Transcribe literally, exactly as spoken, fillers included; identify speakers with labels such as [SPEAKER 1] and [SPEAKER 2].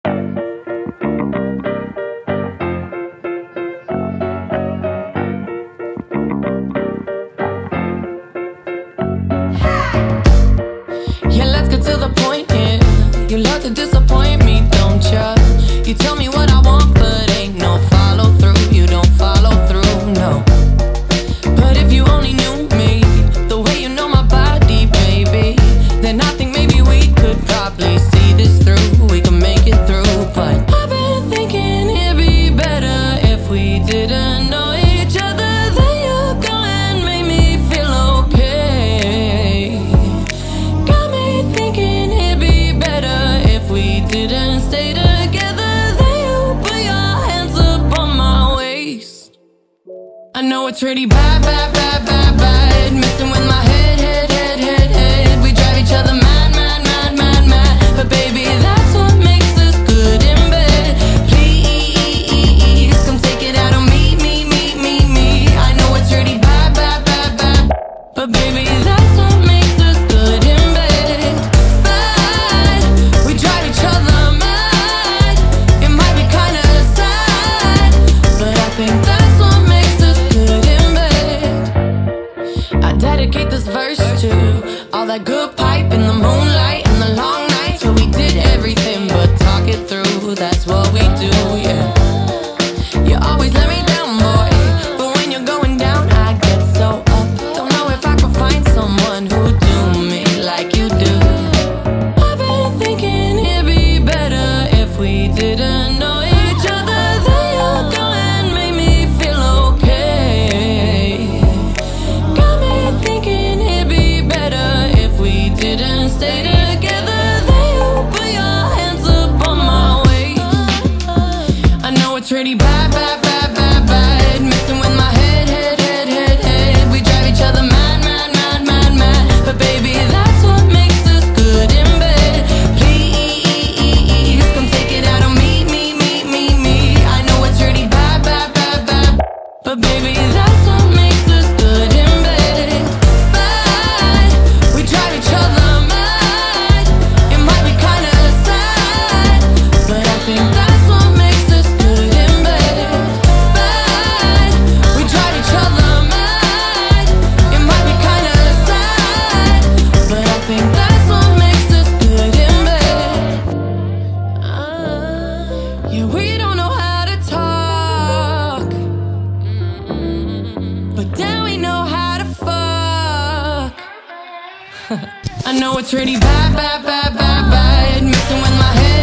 [SPEAKER 1] Yeah, let's get to the point here. You love to disappoint me, don't ya? You tell me what I want, but ain't no follow through. You don't follow through, no. But if you only knew me the way you know my body, baby, then I think maybe we could probably see this through. We can make it through, but I've been thinking it'd be better if we didn't know each other. Then you go and make me feel okay. Got me thinking it'd be better if we didn't stay together. Then you put your hands up on my waist. I know it's really bad, bad, bad, bad, bad, messing with my head, head, head, head, head. We drive each other mad, mad, mad, mad, mad. But baby, that's what makes us good in bed. Please, come take it out on me, me, me, me, me. I know it's really bad, bad, bad, bad, but baby, that's what makes us good in bed. Bad, we drive each other mad. It might be kinda sad, but I think that's what makes us good in bed. I dedicate this verse to all that good pipe in the moonlight and the long nights where we did everything but talk it through. That's what we do, yeah. You always let me down, boy, but when you're going down, I get so up. Don't know if I could find someone who do me like you do. I've been thinking it'd be better if we didn't know each other. Then you go and make me feel okay. Got me thinking it'd be better if we didn't stay together. Then you put your hands up on my waist. I know it's really bad, bad, bad, bad, bad, messing with my head, head, head, head, head. We drive each other mad, mad, mad, mad, mad. But baby, that's what makes us good in bed. Please, come take it out on me, me, me, me, me. I know it's really bad, bad, bad, bad, but baby, that's what makes us good in bed. Bad, we drive each other mad. It might be kinda sad, but I think that's what makes us good in bed. Bad, we drive each other mad. It might be kinda sad, but I think that's what makes us good in bed. Ah, yeah, we don't know how to talk, but then we know how to fuck. I know it's really bad, bad, bad, bad, bad, messing with my head.